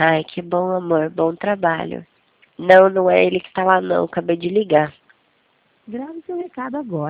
Ai, que bom, amor. Bom trabalho. Não, não é ele que tá lá, não. Acabei de ligar. Grave seu recado agora.